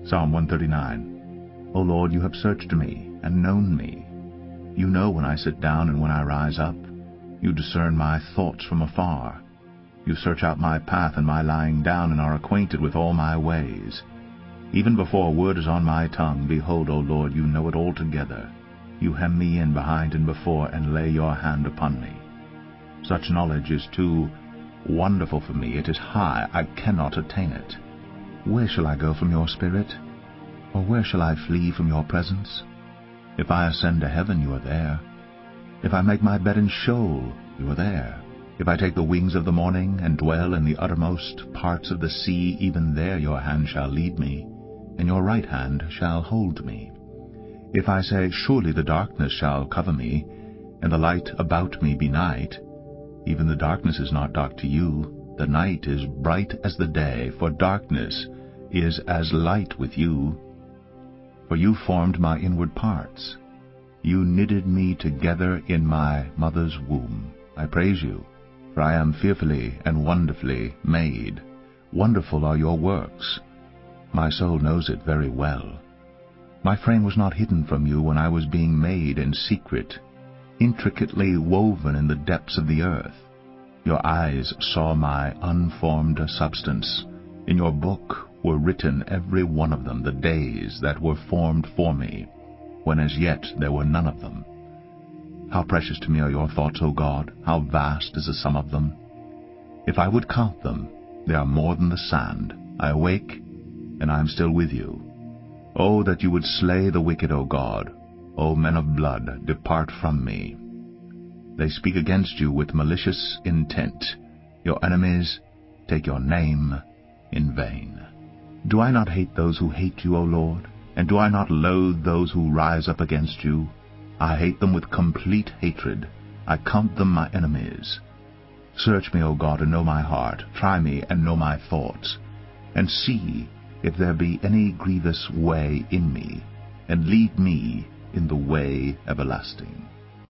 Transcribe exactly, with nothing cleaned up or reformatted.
Psalm one thirty-nine. O Lord, you have searched me and known me. You know when I sit down and when I rise up. You discern my thoughts from afar. You search out my path and my lying down, and are acquainted with all my ways. Even before a word is on my tongue, behold, O Lord, you know it altogether. You hem me in behind and before, and lay your hand upon me. Such knowledge is too wonderful for me. It is high, I cannot attain it. Where shall I go from your spirit? Or where shall I flee from your presence? If I ascend to heaven, you are there. If I make my bed in Sheol, you are there. If I take the wings of the morning, and dwell in the uttermost parts of the sea, even there your hand shall lead me, and your right hand shall hold me. If I say, surely the darkness shall cover me, and the light about me be night, even the darkness is not dark to you. The night is bright as the day, for darkness is as light with you. For you formed my inward parts. You knitted me together in my mother's womb. I praise you, for I am fearfully and wonderfully made. Wonderful are your works. My soul knows it very well. My frame was not hidden from you when I was being made in secret, intricately woven in the depths of the earth. Your eyes saw my unformed substance. In your book were written every one of them, the days that were formed for me, when as yet there were none of them. How precious to me are your thoughts, O God! How vast is the sum of them! If I would count them, they are more than the sand. I awake, and I am still with you. O that you would slay the wicked, O God! O men of blood, depart from me. They speak against you with malicious intent. Your enemies take your name in vain. Do I not hate those who hate you, O Lord? And do I not loathe those who rise up against you? I hate them with complete hatred. I count them my enemies. Search me, O God, and know my heart. Try me and know my thoughts. And see if there be any grievous way in me, and lead me in the way everlasting.